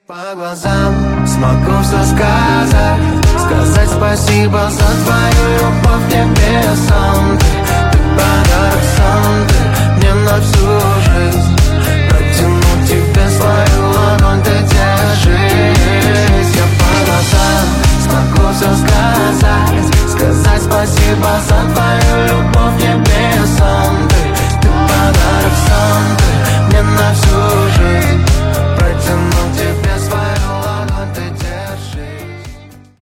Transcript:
По глазам смогу все сказать, сказать спасибо за твою любовь к небесам.